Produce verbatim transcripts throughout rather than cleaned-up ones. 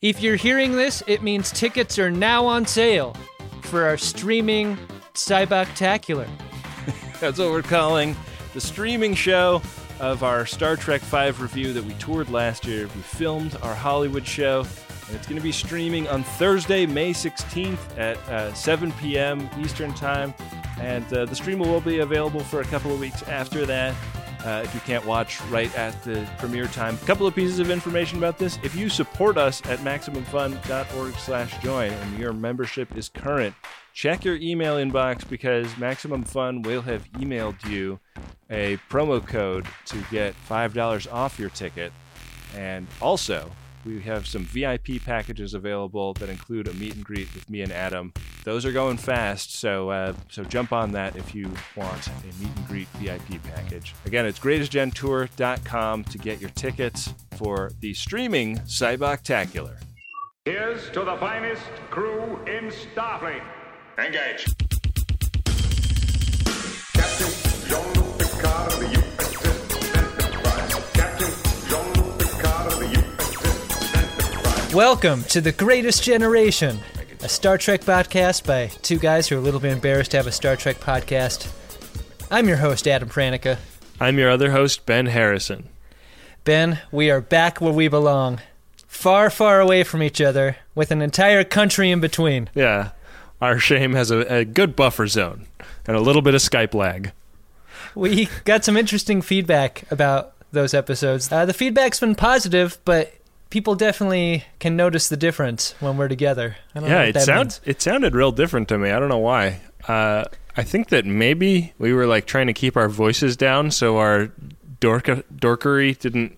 If you're hearing this, it means tickets are now on sale for our streaming Cyboctacular. That's what we're calling the streaming show of our Star Trek five review that we toured last year. We filmed our Hollywood show, and it's going to be streaming on Thursday, May sixteenth at uh, seven p.m. Eastern Time. And uh, the stream will be available for a couple of weeks after that. Uh, if you can't watch right at the premiere time. A couple of pieces of information about this. If you support us at MaximumFun.org slash join and your membership is current, check your email inbox because Maximum Fun will have emailed you a promo code to get five dollars off your ticket. And also, we have some V I P packages available that include a meet and greet with me and Adam. Those are going fast, so uh, so jump on that if you want a meet and greet V I P package. Again, it's greatest gen tour dot com to get your tickets for the streaming Cyboctacular. Here's to the finest crew in Starfleet. Engage. Captain Jean-Luc Picard of the U S S Enterprise. Captain Jean-Luc Picard of the U S S Enterprise. Welcome to The Greatest Generation, a Star Trek podcast by two guys who are a little bit embarrassed to have a Star Trek podcast. I'm your host, Adam Pranica. I'm your other host, Ben Harrison. Ben, we are back where we belong. Far, far away from each other, with an entire country in between. Yeah, our shame has a, a good buffer zone and a little bit of Skype lag. We got some interesting feedback about those episodes. Uh, the feedback's been positive, but people definitely can notice the difference when we're together. I don't yeah, know what it that sounds means. it sounded real different to me. I don't know why. Uh, I think that maybe we were like trying to keep our voices down so our dork dorkery didn't,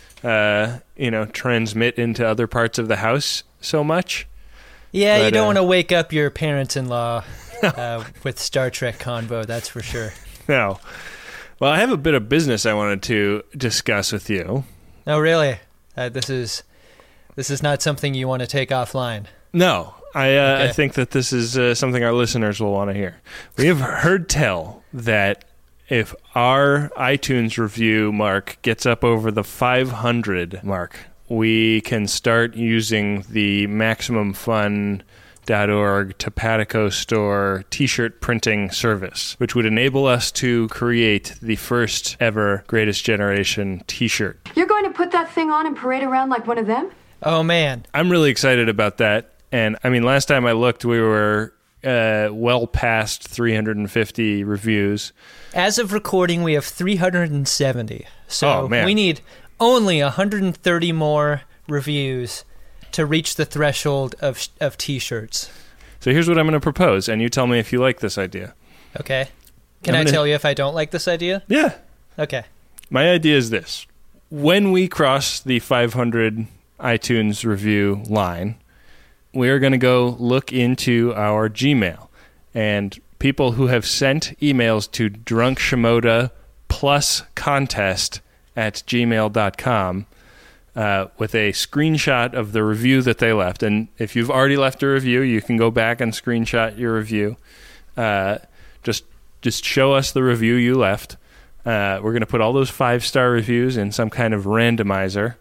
uh, you know, transmit into other parts of the house so much. Yeah, but, you don't uh, want to wake up your parents-in-law uh, with Star Trek convo, that's for sure. No. Well, I have a bit of business I wanted to discuss with you. Oh, really? Uh, this is this is not something you want to take offline. No, I uh, Okay. I think that this is uh, something our listeners will want to hear. We have heard tell that if our iTunes review mark gets up over the five hundred mark, we can start using the Maximum Fun dot org Topatico store t-shirt printing service, which would enable us to create the first ever Greatest Generation t-shirt. You're going to put that thing on and parade around like one of them? Oh, man. I'm really excited about that. And I mean, last time I looked, we were uh, well past three hundred fifty reviews. As of recording, we have three hundred seventy. So Oh, man. we need only one hundred thirty more reviews to reach the threshold of of t-shirts. So here's what I'm going to propose, and you tell me if you like this idea. Okay? Can I'm I gonna- tell you if I don't like this idea? Yeah. Okay. My idea is this. When we cross the five hundred iTunes review line, we are going to go look into our Gmail. And people who have sent emails to drunkshimoda plus contest at gmail dot com uh, with a screenshot of the review that they left. And if you've already left a review, you can go back and screenshot your review. Uh, just just show us the review you left. Uh, we're going to put all those five-star reviews in some kind of randomizer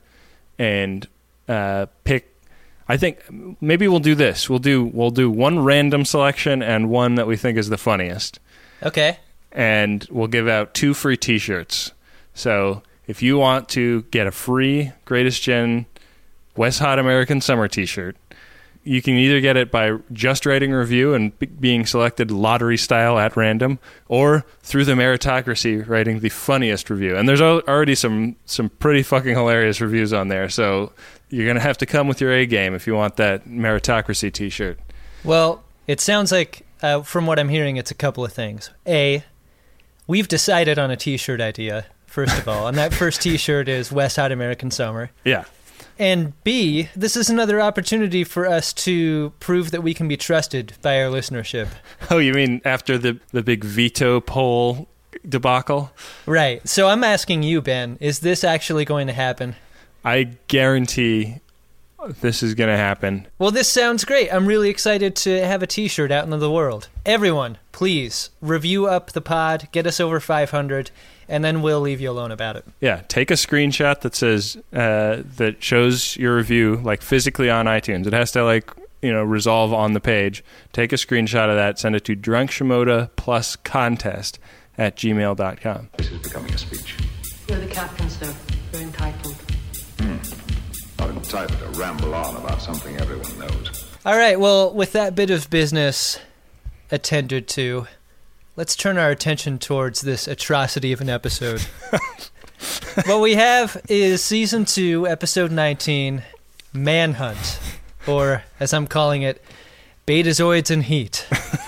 and uh, pick. I think maybe we'll do this. We'll do we'll do one random selection and one that we think is the funniest. Okay. And we'll give out two free T-shirts. So if you want to get a free Greatest Gen West Hot American Summer T-shirt, you can either get it by just writing a review and b- being selected lottery style at random, or through the meritocracy writing the funniest review. And there's al- already some some pretty fucking hilarious reviews on there. So you're going to have to come with your A game if you want that meritocracy T-shirt. Well, it sounds like, uh, from what I'm hearing, it's a couple of things. A, we've decided on a t-shirt idea, first of all, and that first t-shirt is West Hot American Summer. Yeah. And B, this is another opportunity for us to prove that we can be trusted by our listenership. Oh, you mean after the, the big veto poll debacle? Right. So I'm asking you, Ben, is this actually going to happen? I guarantee this is going to happen. Well, this sounds great. I'm really excited to have a t-shirt out into the world. Everyone, please review up the pod, get us over five hundred, and then we'll leave you alone about it. Yeah, take a screenshot that says uh, that shows your review like physically on iTunes. It has to like you know resolve on the page. Take a screenshot of that, send it to Drunk Shimoda plus contest at gmail dot com. This is becoming a speech. You're the captain, sir. You're entitled. Not entitled to ramble on about something everyone knows. All right, well, with that bit of business attended to, let's turn our attention towards this atrocity of an episode. What we have is Season two, Episode nineteen, Manhunt, or, as I'm calling it, Betazoids in Heat.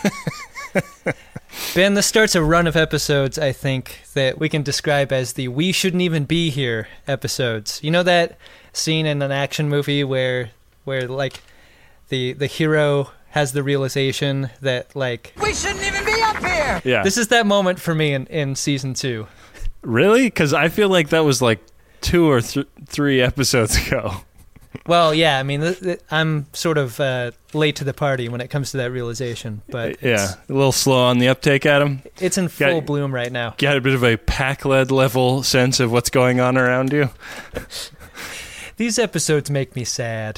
Ben, this starts a run of episodes, I think, that we can describe as the we shouldn't even be here episodes. You know that scene in an action movie where, where like, the the hero has the realization that, like... We shouldn't even be up here! Yeah. This is that moment for me in, in Season two. Really? Because I feel like that was like two or th- three episodes ago. Well, yeah, I mean, th- th- I'm sort of uh, late to the party when it comes to that realization, but Yeah, it's, a little slow on the uptake, Adam. it's in full Got- bloom right now. Got a bit of a Pac-Led level sense of what's going on around you? These episodes make me sad.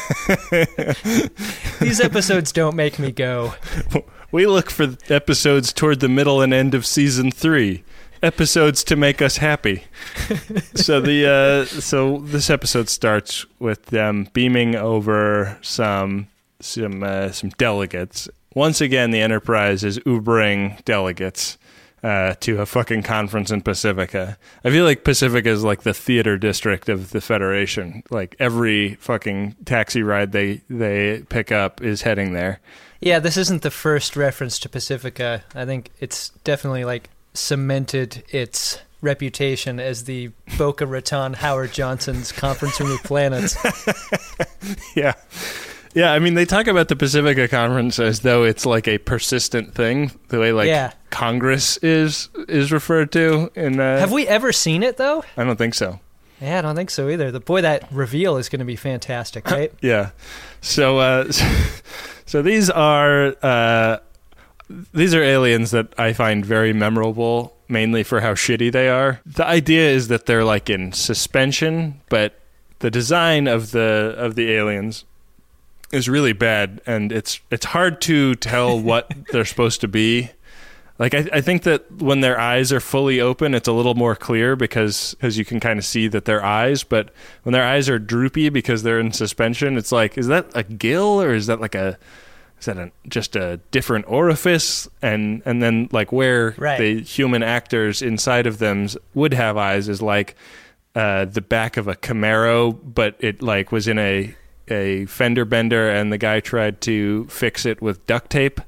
These episodes don't make me go. We look for episodes toward the middle and end of season three. Episodes to make us happy. So the uh, so this episode starts with them beaming over some some uh, some delegates. Once again, the Enterprise is Ubering delegates uh, to a fucking conference in Pacifica. I feel like Pacifica is like the theater district of the Federation. Like every fucking taxi ride they they pick up is heading there. Yeah, this isn't the first reference to Pacifica. I think it's definitely like cemented its reputation as the Boca Raton Howard Johnson's Conference Room of Planets. Yeah. Yeah, I mean, they talk about the Pacifica Conference as though it's like a persistent thing, the way like Yeah. Congress is is referred to. In uh, Have we ever seen it, though? I don't think so. Yeah, I don't think so either. The boy, that reveal is going to be fantastic, right? Yeah. So, uh, so these are uh, these are aliens that I find very memorable, mainly for how shitty they are. The idea is that they're like in suspension, but the design of the of the aliens is really bad, and it's it's hard to tell what they're supposed to be. Like, I, I think that when their eyes are fully open, it's a little more clear because because you can kind of see that they're eyes. But when their eyes are droopy because they're in suspension, it's like, is that a gill or is that like a is that a, just a different orifice? And and then like where Right. the human actors inside of them would have eyes is like uh, the back of a Camaro, but it like was in a a fender bender, and the guy tried to fix it with duct tape.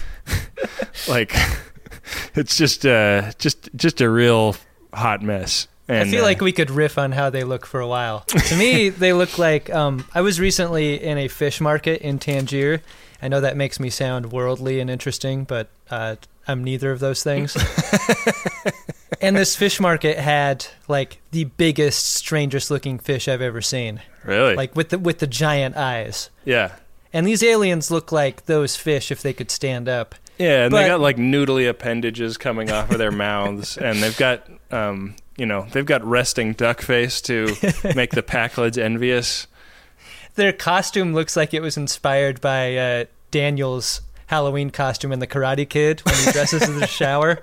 Like. It's just uh, just just a real hot mess. And, I feel uh, like we could riff on how they look for a while. To me, they look like... Um, I was recently in a fish market in Tangier. I know that makes me sound worldly and interesting, but uh, I'm neither of those things. And this fish market had like the biggest, strangest looking fish I've ever seen. really, Like with the with the giant eyes. yeah, And these aliens look like those fish if they could stand up. yeah, and But- they got like noodly appendages coming off of their mouths, and they've got um, you know, they've got resting duck face to make the Pac-Lids envious. Their costume looks like it was inspired by uh, Daniel's Halloween costume in The Karate Kid when he dresses in the shower.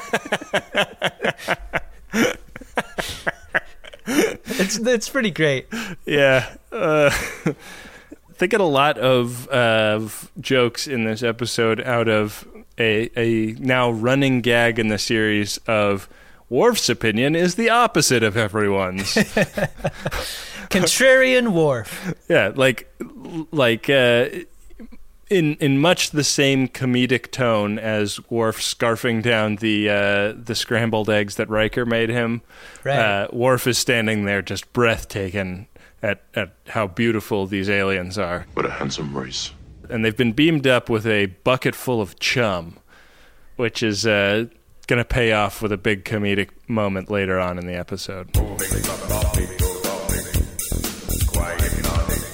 it's it's pretty great. Yeah. Uh, they get a lot of, uh, of jokes in this episode out of a, a now running gag in the series of Worf's opinion is the opposite of everyone's. Contrarian Worf. Yeah, like like uh, in in much the same comedic tone as Worf scarfing down the uh, the scrambled eggs that Riker made him. Right. Uh, Worf is standing there just breathtaking at, at how beautiful these aliens are. What a handsome race. And they've been beamed up with a bucket full of chum, which is uh, going to pay off with a big comedic moment later on in the episode.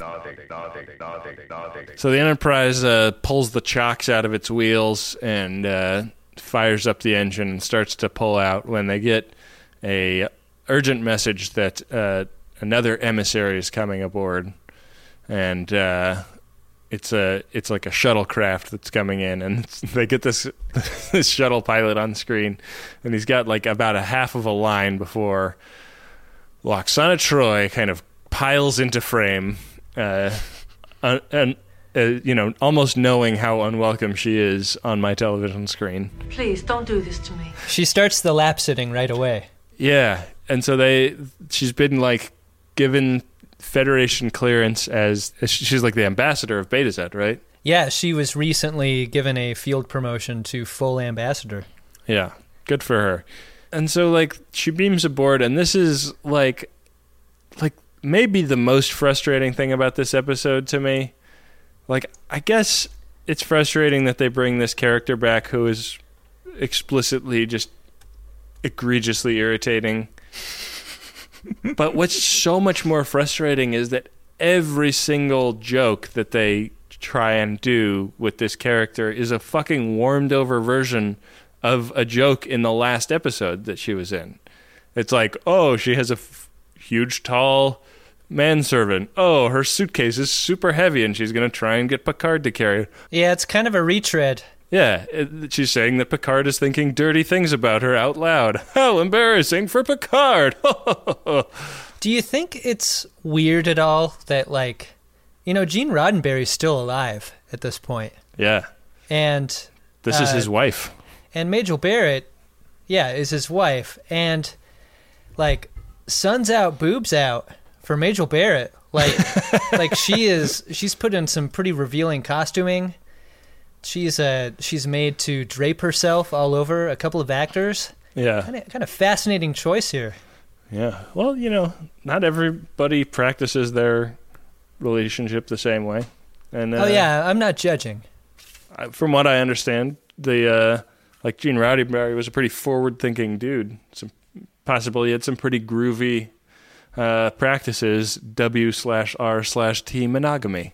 So the Enterprise uh, pulls the chocks out of its wheels and uh, fires up the engine and starts to pull out when they get a urgent message that uh, another emissary is coming aboard, and uh, it's a it's like a shuttlecraft that's coming in, and they get this this shuttle pilot on screen, and he's got like about a half of a line before Lwaxana Troi kind of piles into frame, uh, uh, and uh, you know, almost knowing how unwelcome she is on my television screen. Please, don't do this to me. She starts the lap sitting right away. Yeah, and so they she's been like given Federation clearance as she's like the ambassador of Betazed, right? Yeah, she was recently given a field promotion to full ambassador. Yeah, good for her. And so like she beams aboard, and this is like like maybe the most frustrating thing about this episode to me. Like, I guess it's frustrating that they bring this character back who is explicitly just egregiously irritating. But what's so much more frustrating is that every single joke that they try and do with this character is a fucking warmed over version of a joke in the last episode that she was in. It's like, oh, she has a f- huge, tall manservant. Oh, her suitcase is super heavy and she's going to try and get Picard to carry it. Yeah, it's kind of a retread. Yeah, it, she's saying that Picard is thinking dirty things about her out loud. How embarrassing for Picard! Do you think it's weird at all that, like, you know, Gene Roddenberry's still alive at this point? Yeah. And this uh, is his wife. And Majel Barrett, yeah, is his wife. And, like, sun's out, boobs out for Majel Barrett. Like, like she is, she's put in some pretty revealing costuming. She's uh, she's made to drape herself all over a couple of actors. Yeah. Kind of, kind of fascinating choice here. Yeah. Well, you know, not everybody practices their relationship the same way. And uh, oh, yeah, I'm not judging. I, from what I understand, the uh, like Gene Roddenberry was a pretty forward-thinking dude. Some possibly had some pretty groovy uh, practices, W slash R slash T monogamy.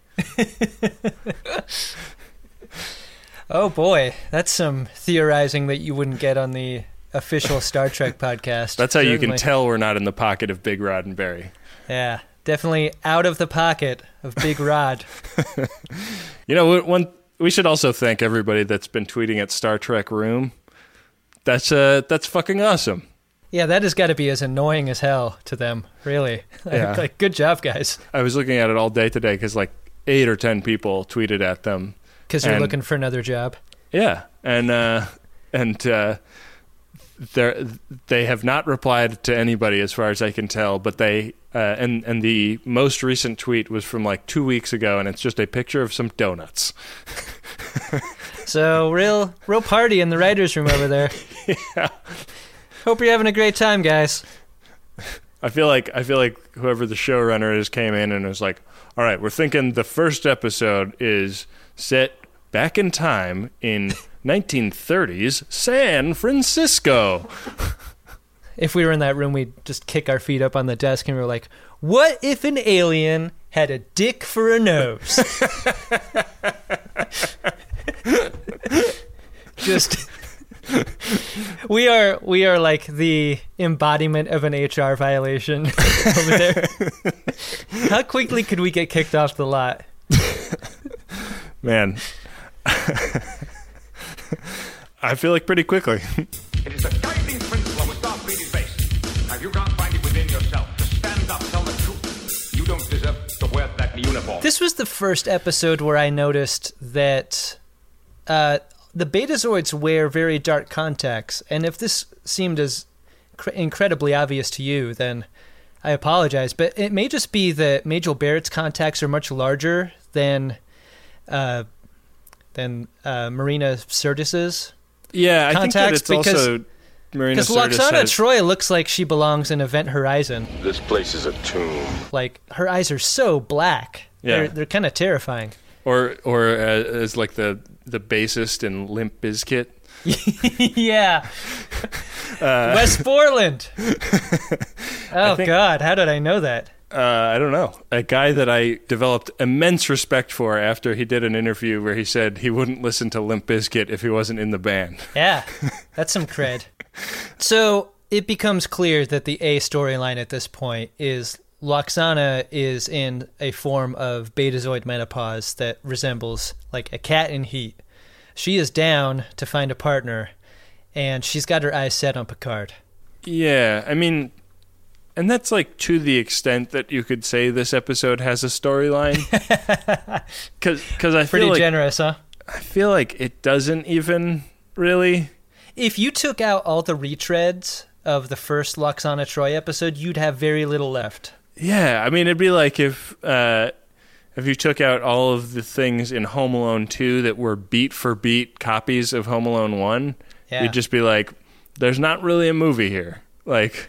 Oh, boy. That's some theorizing that you wouldn't get on the official Star Trek podcast. That's how Certainly. you can tell we're not in the pocket of Big Roddenberry. Yeah, definitely out of the pocket of Big Rod. You know, one we should also thank everybody that's been tweeting at Star Trek Room. That's uh, that's fucking awesome. Yeah, that has got to be as annoying as hell to them, really. Like, Yeah. like, good job, guys. I was looking at it all day today because like eight or ten people tweeted at them. Because you're And- looking for another job. Yeah, and uh, and uh, they they have not replied to anybody as far as I can tell. But they uh, and and the most recent tweet was from like two weeks ago, and it's just a picture of some donuts. So, real real party in the writer's room over there. Yeah. Hope you're having a great time, guys. I feel like I feel like whoever the showrunner is came in and was like, "All right, we're thinking the first episode is set back in time in nineteen thirties San Francisco." If we were in that room, we'd just kick our feet up on the desk and we were like, what if an alien had a dick for a nose? Just... We are we are like the embodiment of an H R violation over there. How quickly could we get kicked off the lot? Man. I feel like pretty quickly. It is the guiding principle of Starfleet is based. Now, you can't find it within yourself to stand up, tell the truth. You don't deserve to wear that uniform. This was the first episode where I noticed that uh, the Betazoids wear very dark contacts, and if this seemed as cr- incredibly obvious to you, then I apologize. But it may just be that Majel Barrett's contacts are much larger than uh, than uh, Marina Sirtis's. Yeah, I think that Contacts it's also Marina Because Sirtis Lwaxana has- Troi looks like she belongs in Event Horizon. This place is a tomb. Like, her eyes are so black. Yeah. They're, they're kind of terrifying. or or uh, as like the the bassist in Limp Bizkit. Yeah. Uh, Wes Borland. Oh, think- God. How did I know that? Uh, I don't know. A guy that I developed immense respect for after he did an interview where he said he wouldn't listen to Limp Bizkit if he wasn't in the band. Yeah, that's some cred. So it becomes clear that the A storyline at this point is Lwaxana is in a form of Betazoid menopause that resembles like a cat in heat. She is down to find a partner, and she's got her eyes set on Picard. Yeah, I mean... And that's like to the extent that you could say this episode has a storyline. Because I feel Pretty like, generous, huh? I feel like it doesn't even really. If you took out all the retreads of the first Lwaxana Troi episode, you'd have very little left. Yeah, I mean, it'd be like if uh, if you took out all of the things in Home Alone two that were beat for beat copies of Home Alone one. Yeah. You'd just be like, there's not really a movie here. Like...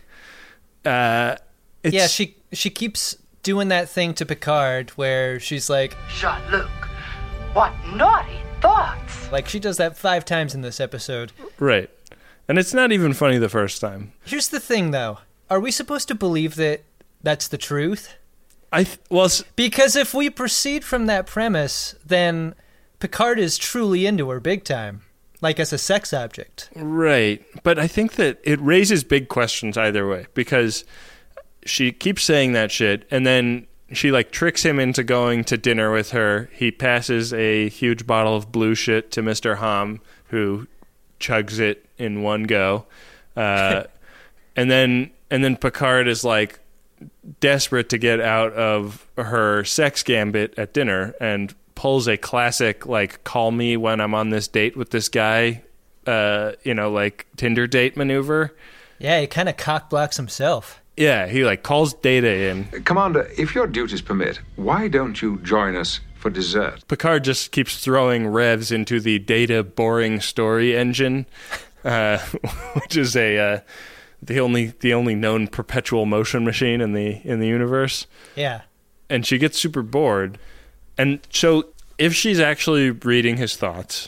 Uh, it's, yeah, she she keeps doing that thing to Picard where she's like, Jean-Luc, what naughty thoughts. like she does that five times in this episode. Right. And it's not even funny the first time. Here's the thing, though. Are we supposed to believe that that's the truth? I th- well, s- Because if we proceed from that premise, then Picard is truly into her big time. Like as a sex object. right. But I think that it raises big questions either way, because she keeps saying that shit, and then she like tricks him into going to dinner with her. He passes a huge bottle of blue shit to Mister Hom, who chugs it in one go. Uh, and then and then Picard is like desperate to get out of her sex gambit at dinner and pulls a classic, like, call me when I'm on this date with this guy, uh, you know, like, Tinder date maneuver. Yeah, he kind of cock blocks himself. Yeah, he, like, calls Data in. Commander, if your duties permit, why don't you join us for dessert? Picard just keeps throwing revs into the Data boring story engine, uh, which is a uh, the only the only known perpetual motion machine in the in the universe. Yeah. And she gets super bored. And so if she's actually reading his thoughts,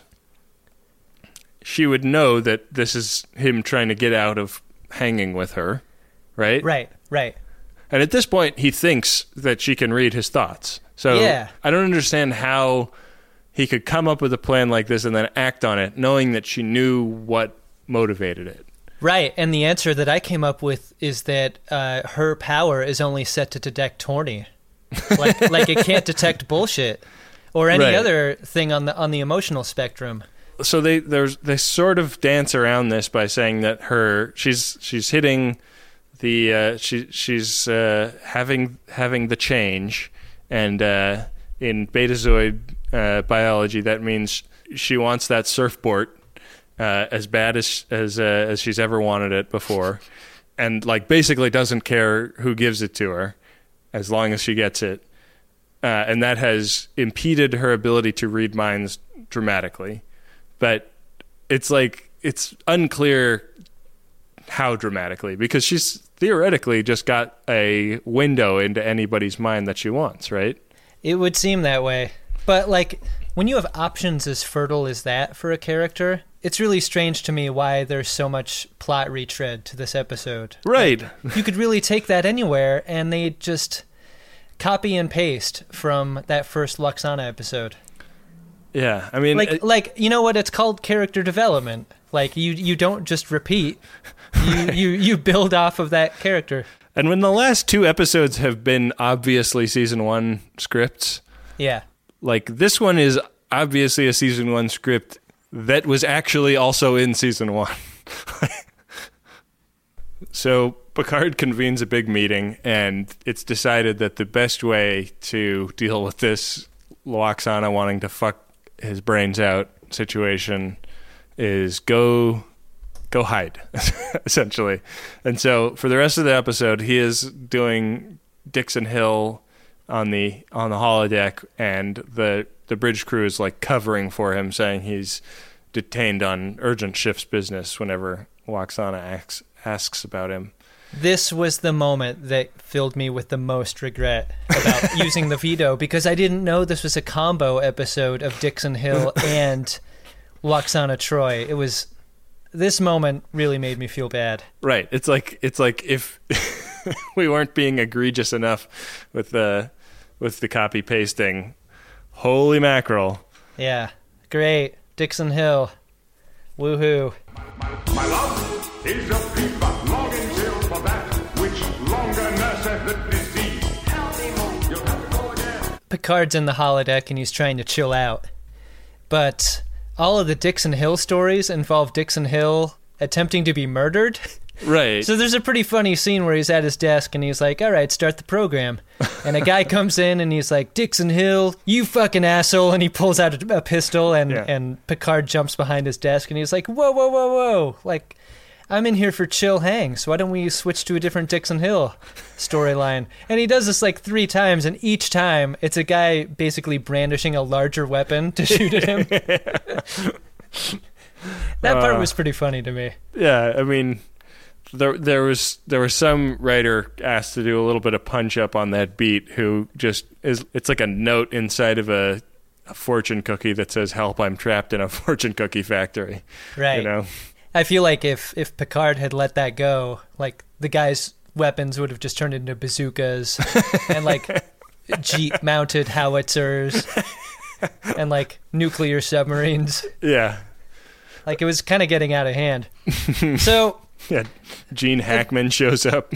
she would know that this is him trying to get out of hanging with her, right? Right, right. And at this point, he thinks that she can read his thoughts. So Yeah. I don't understand how he could come up with a plan like this and then act on it, knowing that she knew what motivated it. Right, and the answer that I came up with is that uh, her power is only set to detect Torny. like like it can't detect bullshit or any Right. other thing on the on the emotional spectrum. So they there's they sort of dance around this by saying that her she's she's hitting the uh, she she's uh, having having the change, and uh, in Betazoid uh, biology that means she wants that surfboard uh, as bad as as uh, as she's ever wanted it before, and like basically doesn't care who gives it to her, as long as she gets it. Uh, and that has impeded her ability to read minds dramatically. But it's like, it's unclear how dramatically, because she's theoretically just got a window into anybody's mind that she wants, right? It would seem that way. But like when you have options as fertile as that for a character, it's really strange to me why there's so much plot retread to this episode. Right. You could really take that anywhere, and they just copy and paste from that first Lwaxana episode. Yeah, I mean... Like, it- like you know what? It's called character development. Like, you, you don't just repeat. You, you, you build off of that character. and when the last two episodes have been obviously season one scripts, Yeah. like this one is obviously a season one script that was actually also in season one. So Picard convenes a big meeting, and it's decided that the best way to deal with this Lwaxana wanting to fuck his brains out situation is go go hide, essentially. And so for the rest of the episode, he is doing Dixon Hill on the on the holodeck, and the the bridge crew is like covering for him, saying he's detained on urgent shifts business whenever Lwaxana asks asks about him. This was the moment that filled me with the most regret about using the veto, because I didn't know this was a combo episode of Dixon Hill and Lwaxana Troi. It was... This moment really made me feel bad. Right. It's like it's like if we weren't being egregious enough with the with the copy pasting. Holy mackerel! Yeah, great. Dixon Hill. Woohoo. My love is a piece of longing till for that which longer nurseth the disease. You'll have to go again. Picard's in the holodeck and he's trying to chill out. But all of the Dixon Hill stories involve Dixon Hill attempting to be murdered. Right. So there's a pretty funny scene where he's at his desk and he's like, all right, start the program. And a guy comes in and he's like, Dixon Hill, you fucking asshole. And he pulls out a, a pistol and, Yeah. and Picard jumps behind his desk and he's like, whoa, whoa, whoa, whoa. Like, I'm in here for chill hangs. Why don't we switch to a different Dixon Hill storyline? And he does this like three times, and each time it's a guy basically brandishing a larger weapon to shoot at him. That part Uh, was pretty funny to me. Yeah, I mean, there there was there was some writer asked to do a little bit of punch up on that beat who just is. It's like a note inside of a, a fortune cookie that says, "Help! I'm trapped in a fortune cookie factory." Right. You know. I feel like if, if Picard had let that go, like the guy's weapons would have just turned into bazookas and like jeep-mounted howitzers and like nuclear submarines. Yeah. Like it was kind of getting out of hand. So Yeah. Gene Hackman shows up.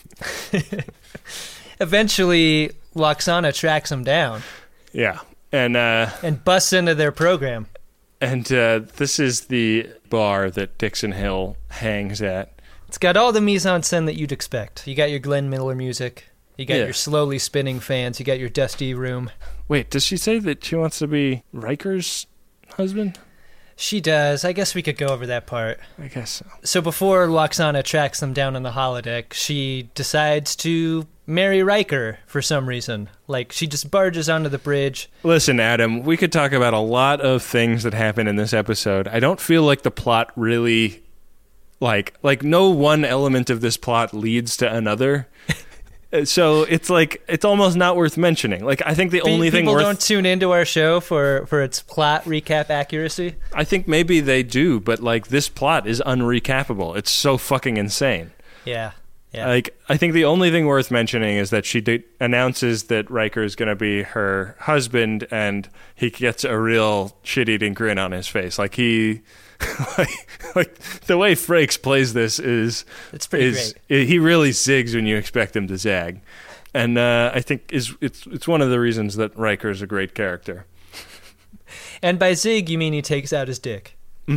eventually, Loxana tracks him down Yeah. And uh, and busts into their program. and uh, this is the bar that Dixon Hill hangs at. It's got all the mise-en-scène that you'd expect. You got your Glenn Miller music. You got Yeah. your slowly spinning fans. You got your dusty room. Wait, does she say that she wants to be Riker's husband? She does. I guess we could go over that part. I guess so. So before Loxana tracks them down on the holodeck, she decides to marry Riker for some reason. Like, she just barges onto the bridge. Listen, Adam, we could talk about a lot of things that happen in this episode. I don't feel like the plot really, like, like no one element of this plot leads to another. So it's like, it's almost not worth mentioning. Like, I think the only Pe- thing People worth... don't tune into our show for, for its plot recap accuracy. I think maybe they do, but, like, this plot is unrecapable. It's so fucking insane. Yeah. Yeah. Like, I think the only thing worth mentioning is that she de- announces that Riker is going to be her husband, and he gets a real shit-eating grin on his face. Like, he... like, like, the way Frakes plays this is... It's pretty is, He really zigs when you expect him to zag. And uh, I think is it's it's one of the reasons that Riker is a great character. And by zig, you mean he takes out his dick.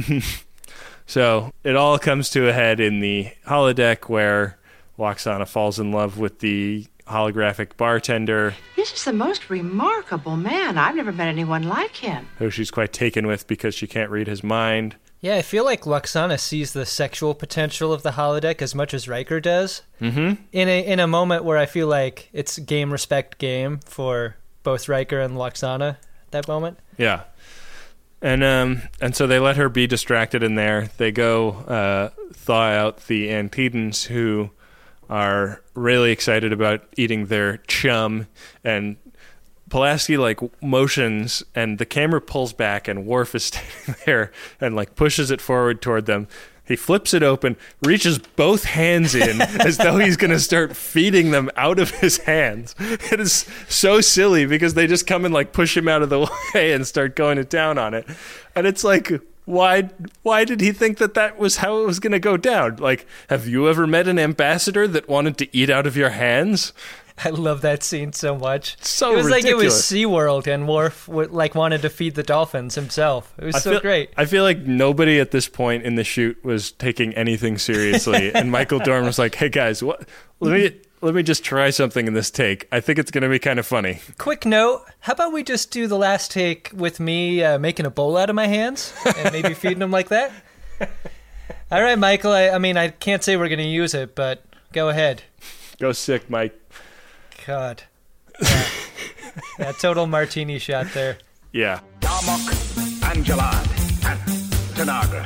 So, it all comes to a head in the holodeck where Loxana falls in love with the holographic bartender, This is the most remarkable man. I've never met anyone like him. who she's quite taken with because she can't read his mind. Yeah, I feel like Loxana sees the sexual potential of the holodeck as much as Riker does. Mm-hmm. In a in a moment where I feel like it's game respect game for both Riker and Loxana at that moment. Yeah. And um and so they let her be distracted in there. They go uh, thaw out the Antedans, who are really excited about eating their chum, and Pulaski like motions and the camera pulls back and Worf is standing there and like pushes it forward toward them. He flips it open, reaches both hands in as though he's going to start feeding them out of his hands. It is so silly because they just come and like push him out of the way and start going to town on it. And it's like, why why did he think that that was how it was going to go down? Like, have you ever met an ambassador that wanted to eat out of your hands? I love that scene so much. So it was like it was ridiculous. SeaWorld and Worf w- like wanted to feed the dolphins himself. It was I so feel, great. I feel like nobody at this point in the shoot was taking anything seriously, and Michael Dorn was like, "Hey guys, what? Let me let me just try something in this take. I think it's going to be kind of funny." Quick note, how about we just do the last take with me uh, making a bowl out of my hands and maybe feeding them like that? All right, Michael, I, I mean, I can't say we're going to use it, but go ahead. Go sick, Mike. God. Yeah, yeah total martini shot there. Yeah. Darmok, Angelad, and Tanagra.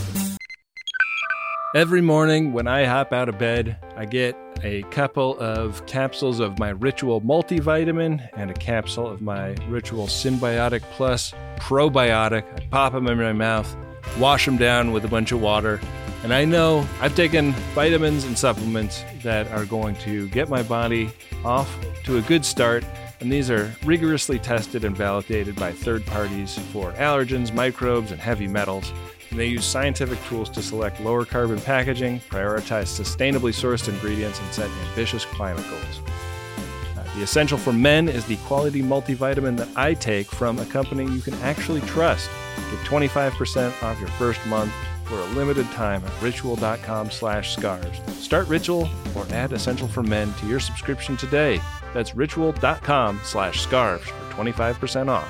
Every morning when I hop out of bed, I get a couple of capsules of my Ritual multivitamin and a capsule of my Ritual Symbiotic Plus probiotic. I pop them in my mouth, wash them down with a bunch of water, And I know I've taken vitamins and supplements that are going to get my body off to a good start. And these are rigorously tested and validated by third parties for allergens, microbes, and heavy metals. And they use scientific tools to select lower carbon packaging, prioritize sustainably sourced ingredients, and set ambitious climate goals. Uh, the Essential for Men is the quality multivitamin that I take from a company you can actually trust. Get twenty-five percent off your first month for a limited time at ritual.com slash scarves. Start Ritual or add Essential for Men to your subscription today. That's ritual.com slash scarves for twenty-five percent off.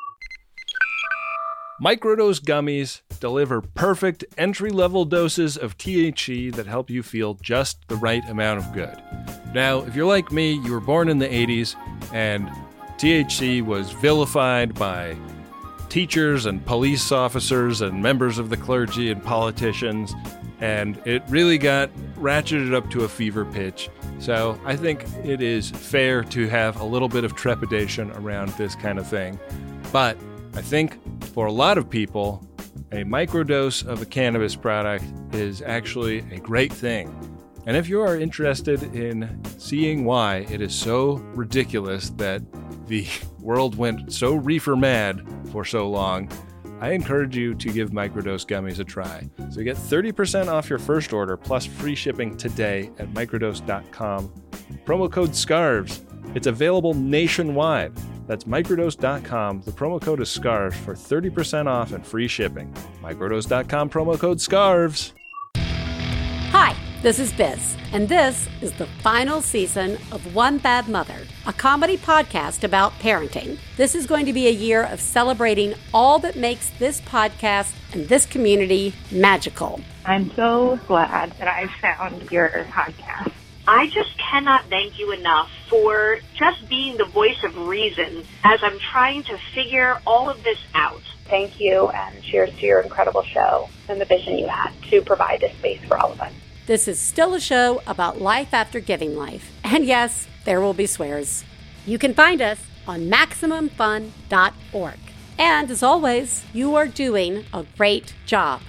Microdose gummies deliver perfect entry-level doses of T H C that help you feel just the right amount of good. Now, if you're like me, you were born in the eighties, and T H C was vilified by teachers and police officers and members of the clergy and politicians, and it really got ratcheted up to a fever pitch. So I think it is fair to have a little bit of trepidation around this kind of thing. But I think for a lot of people, a microdose of a cannabis product is actually a great thing. And if you are interested in seeing why it is so ridiculous that the world went so reefer mad for so long, I encourage you to give Microdose Gummies a try. So you get thirty percent off your first order plus free shipping today at microdose dot com. Promo code SCARVES. It's available nationwide. That's microdose dot com. The promo code is SCARVES for thirty percent off and free shipping. microdose dot com, promo code SCARVES. Hi, this is Biz, and this is the final season of One Bad Mother, a comedy podcast about parenting. This is going to be a year of celebrating all that makes this podcast and this community magical. I'm so glad that I found your podcast. I just cannot thank you enough for just being the voice of reason as I'm trying to figure all of this out. Thank you, and cheers to your incredible show and the vision you had to provide this space for all of us. This is still a show about life after giving life. And yes, there will be swears. You can find us on maximum fun dot org. And as always, you are doing a great job.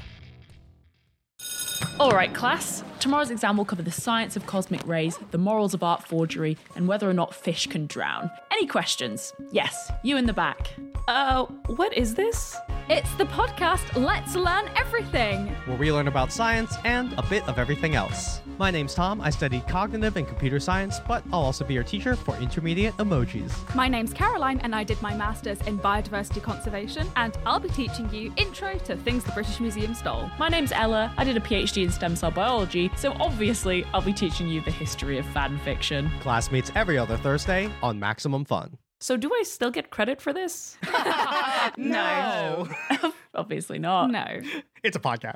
All right, class. Tomorrow's exam will cover the science of cosmic rays, the morals of art forgery, and whether or not fish can drown. Any questions? Yes, you in the back. Uh, what is this? It's the podcast Let's Learn Everything, where we learn about science and a bit of everything else. My name's Tom. I studied cognitive and computer science, but I'll also be your teacher for intermediate emojis. My name's Caroline, and I did my master's in biodiversity conservation, and I'll be teaching you intro to things the British Museum stole. My name's Ella. I did a PhD in stem cell biology, so obviously I'll be teaching you the history of fan fiction. Class meets every other Thursday on Maximum Fun. So do I still get credit for this? No. Obviously not. No. It's a podcast.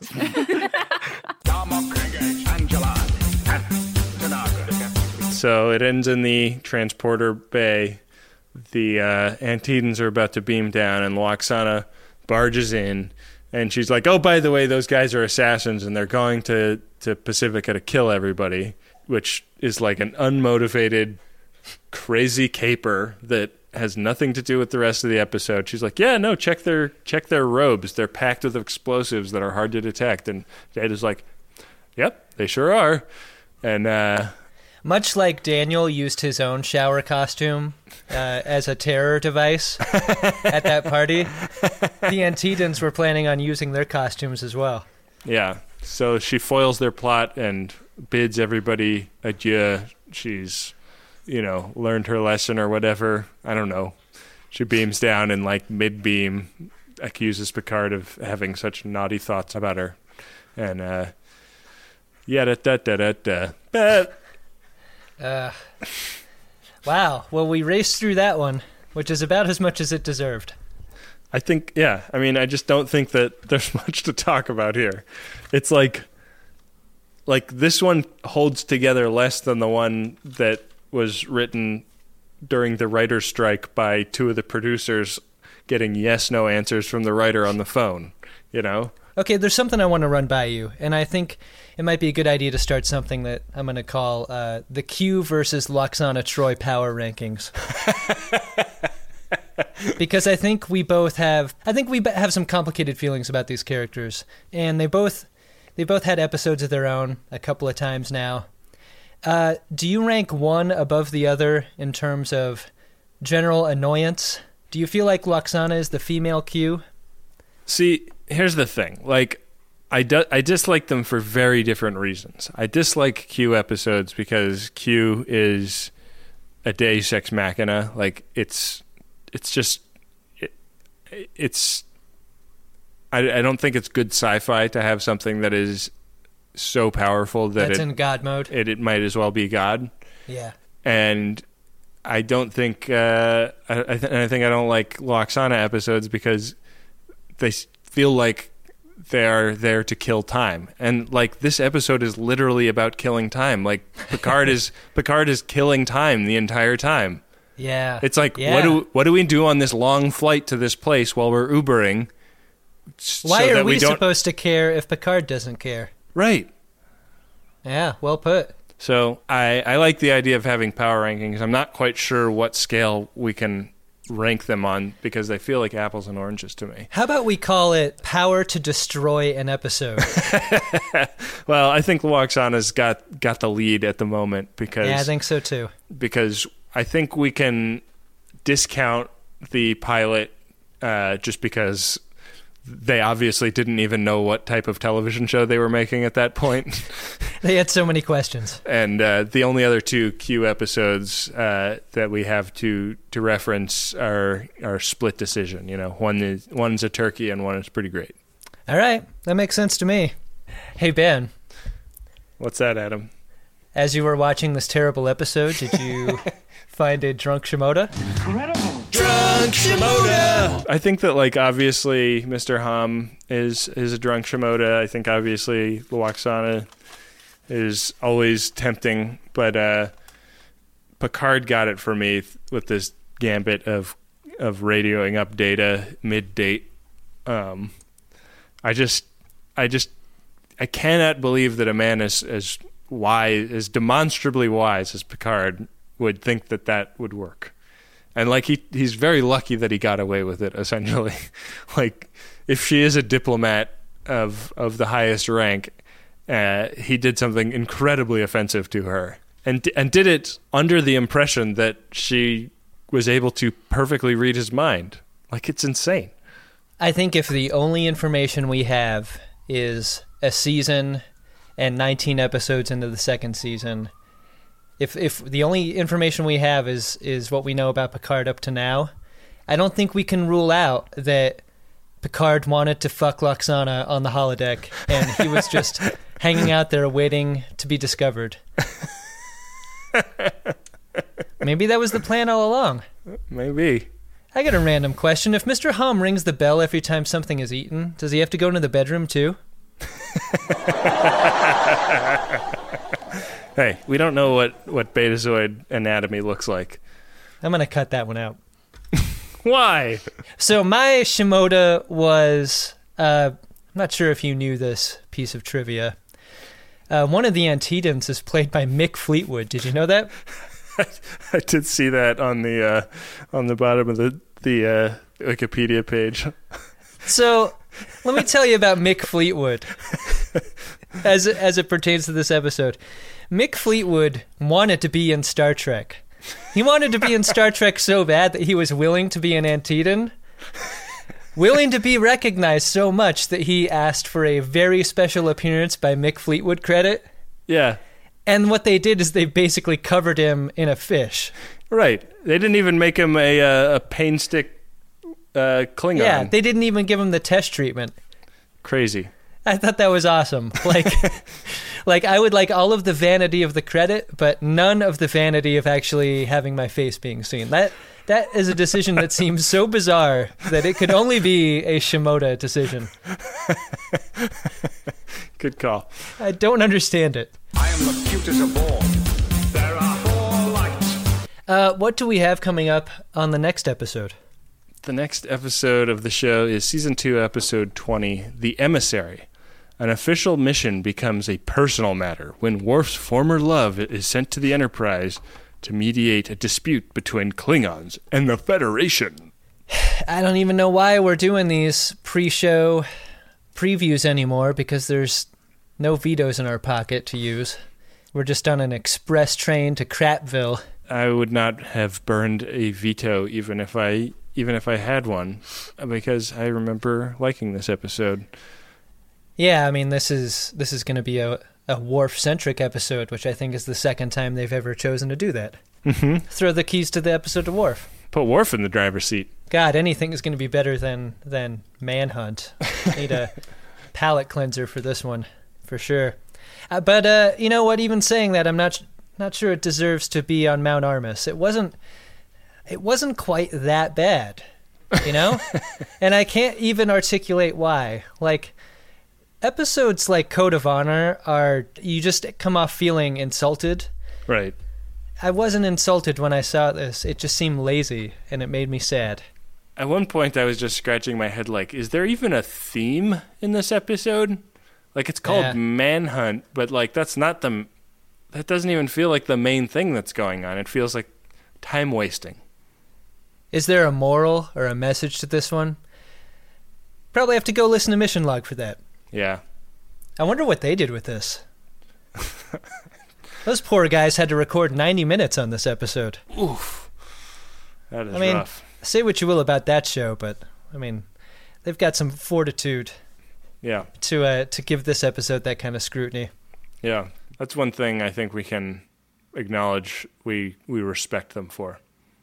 So it ends in the transporter bay. The uh, Antedans are about to beam down, and Lwaxana barges in. And she's like, oh, by the way, those guys are assassins, and they're going to, to Pacifica to kill everybody, which is like an unmotivated, crazy caper that has nothing to do with the rest of the episode. She's like, yeah, no, check their check their robes. They're packed with explosives that are hard to detect. And Dad is like, yep, they sure are. And uh, much like Daniel used his own shower costume uh, as a terror device at that party, the Antedans were planning on using their costumes as well. Yeah, so she foils their plot and bids everybody adieu. She's, you know, learned her lesson or whatever. I don't know. She beams down and, like, mid-beam accuses Picard of having such naughty thoughts about her. And, uh, yeah, da da da da da. Uh, wow. Well, we raced through that one, which is about as much as it deserved. I think, yeah. I mean, I just don't think that there's much to talk about here. It's like, like this one holds together less than the one that was written during the writer's strike by two of the producers getting yes-no answers from the writer on the phone, you know? Okay, there's something I want to run by you, and I think it might be a good idea to start something that I'm going to call uh, the Q versus Lwaxana Troi power rankings. Because I think we both have, I think we have some complicated feelings about these characters, and they both, they both had episodes of their own a couple of times now. Uh, do you rank one above the other in terms of general annoyance? Do you feel like Lwaxana is the female Q? See, here's the thing. Like, I, do, I dislike them for very different reasons. I dislike Q episodes because Q is a deus ex machina. Like, it's it's just it, it's I, I don't think it's good sci-fi to have something that is so powerful that That's it, in God mode. It, it might as well be God. Yeah. And I don't think uh, I, I, th- I think I don't like Lwaxana episodes because they feel like they're there to kill time, and like this episode is literally about killing time. Like Picard is Picard is killing time the entire time. Yeah, it's like yeah. what do what do we do on this long flight to this place while we're Ubering? Why so are that we, we don't... supposed to care if Picard doesn't care? Right. Yeah, well put. So I I like the idea of having power rankings. I'm not quite sure what scale we can rank them on because they feel like apples and oranges to me. How about we call it power to destroy an episode? Well, I think Lwaxana's got got the lead at the moment because yeah, I think so too. Because I think we can discount the pilot uh, just because they obviously didn't even know what type of television show they were making at that point. They had so many questions. And uh, the only other two Q episodes uh, that we have to, to reference are are split decision. You know, one is one's a turkey and one is pretty great. All right, that makes sense to me. Hey Ben, what's that, Adam? As you were watching this terrible episode, did you find a drunk Shimoda? Incredible. Drunk Shimoda! I think that, like, obviously Mister Hom is, is a drunk Shimoda. I think, obviously, Lwaxana is always tempting. But uh, Picard got it for me with this gambit of of radioing up Data mid-date. Um, I just, I just, I cannot believe that a man as, as wise, as demonstrably wise as Picard would think that that would work. And like he he's very lucky that he got away with it, essentially. Like if she is a diplomat of of the highest rank, uh, he did something incredibly offensive to her. And and did it under the impression that she was able to perfectly read his mind. Like it's insane. I think if the only information we have is a season and nineteen episodes into the second season, If if the only information we have is, is what we know about Picard up to now, I don't think we can rule out that Picard wanted to fuck Lwaxana on the holodeck and he was just hanging out there waiting to be discovered. Maybe that was the plan all along. Maybe. I got a random question. If Mister Hom rings the bell every time something is eaten, does he have to go into the bedroom too? Hey, we don't know what, what Betazoid anatomy looks like. I'm going to cut that one out. Why? So my Shimoda was, uh, I'm not sure if you knew this piece of trivia. Uh, one of the Antedons is played by Mick Fleetwood. Did you know that? I, I did see that on the uh, on the bottom of the, the uh, Wikipedia page. So let me tell you about Mick Fleetwood as, as it pertains to this episode. Mick Fleetwood wanted to be in Star Trek. He wanted to be in Star Trek so bad that he was willing to be an Antedon, willing to be recognized so much that he asked for a very special appearance by Mick Fleetwood credit. Yeah. And what they did is they basically covered him in a fish. Right. They didn't even make him a, uh, a pain stick uh, Klingon. Yeah, they didn't even give him the test treatment. Crazy. I thought that was awesome. Like, like I would like all of the vanity of the credit, but none of the vanity of actually having my face being seen. That that is a decision that seems so bizarre that it could only be a Shimoda decision. Good call. I don't understand it. I am the cutest of all. There are four lights. Uh, what do we have coming up on the next episode? The next episode of the show is Season two, Episode twenty, The Emissary. An official mission becomes a personal matter when Worf's former love is sent to the Enterprise to mediate a dispute between Klingons and the Federation. I don't even know why we're doing these pre-show previews anymore, because there's No vetoes in our pocket to use. We're just on an express train to Crapville. I would not have burned a veto even if I even if I had one, because I remember liking this episode. Yeah, I mean, this is this is going to be a, a Worf-centric episode, which I think is the second time they've ever chosen to do that. Mm-hmm. Throw the keys to the episode to Worf. Put Worf in the driver's seat. God, anything is going to be better than, than Manhunt. Need a palate cleanser for this one, for sure. Uh, but, uh, you know what, even saying that, I'm not not sure it deserves to be on Mount Armus. It wasn't, it wasn't quite that bad, you know? And I can't even articulate why. Like, episodes like Code of Honor are, you just come off feeling insulted. Right. I wasn't insulted when I saw this. It just seemed lazy, and it made me sad. At one point, I was just scratching my head like, is there even a theme in this episode? Like, it's called Yeah. Manhunt, but, like, that's not the... That doesn't even feel like the main thing that's going on. It feels like time wasting. Is there a moral or a message to this one? Probably have to go listen to Mission Log for that. Yeah. I wonder what they did with this. Those poor guys had to record ninety minutes on this episode. Oof. That is I mean, rough. say what you will about that show, but, I mean, they've got some fortitude Yeah. to uh, to give this episode that kind of scrutiny. Yeah. That's one thing I think we can acknowledge we we respect them for.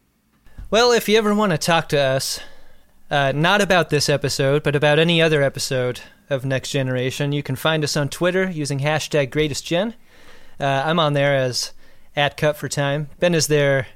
Well, if you ever want to talk to us, uh, not about this episode, but about any other episode of Next Generation, you can find us on Twitter using hashtag GreatestGen. Uh, I'm on there as at Cut for Time. Ben is there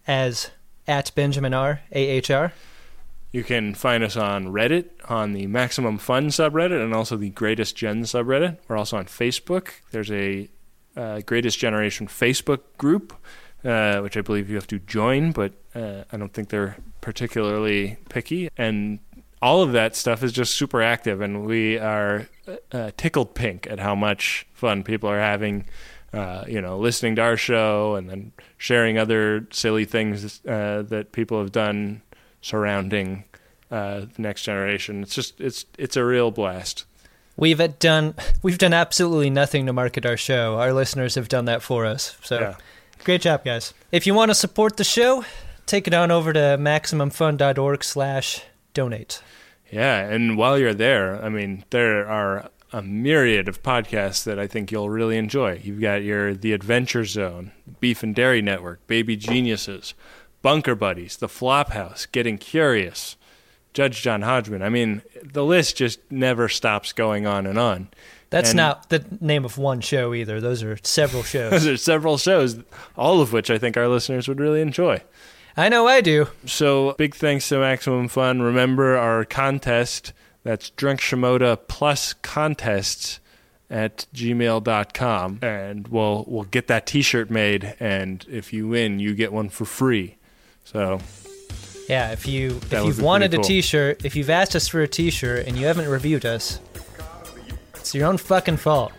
as at Benjamin R, A H R. You can find us on Reddit, on the Maximum Fun subreddit, and also the Greatest Gen subreddit. We're also on Facebook. There's a uh, Greatest Generation Facebook group, uh, which I believe you have to join, but uh, I don't think they're particularly picky. And all of that stuff is just super active, and we are uh, tickled pink at how much fun people are having, uh, you know, listening to our show and then sharing other silly things uh, that people have done surrounding uh, the Next Generation. It's just it's it's a real blast. We've done we've done absolutely nothing to market our show. Our listeners have done that for us. So Yeah. Great job, guys. If you want to support the show, take it on over to MaximumFun.org slash donate. Yeah, and while you're there, I mean, there are a myriad of podcasts that I think you'll really enjoy. You've got your The Adventure Zone, Beef and Dairy Network, Baby Geniuses, Bunker Buddies, The Flophouse, Getting Curious, Judge John Hodgman. I mean, the list just never stops going on and on. That's And not the name of one show either. Those are several shows. Those are several shows, all of which I think our listeners would really enjoy. I know I do. So big thanks to Maximum Fun. Remember our contest. That's Drunk Shimoda plus contests at gmail dot com. And we'll we'll get that t-shirt made. And if you win, you get one for free. So Yeah, if you if That would you've be wanted pretty a cool. t-shirt, if you've asked us for a t-shirt and you haven't reviewed us, it's your own fucking fault.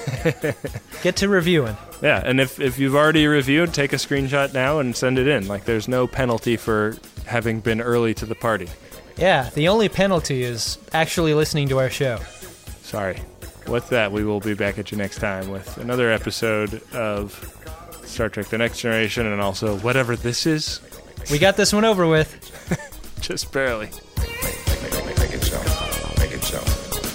Get to reviewing. yeah, and if, if you've already reviewed, take a screenshot now and send it in. Like, there's no penalty for having been early to the party. Yeah, the only penalty is actually listening to our show. Sorry. With that, we will be back at you next time with another episode of Star Trek The Next Generation and also whatever this is. We got this one over with. Just barely. Make it so. Make it so.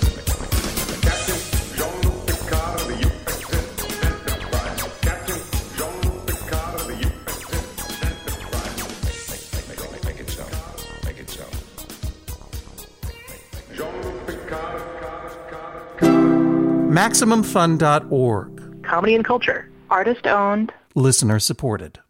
Make it so. Make it so. Maximum Fun dot org. Comedy and culture. Artist owned. Listener supported.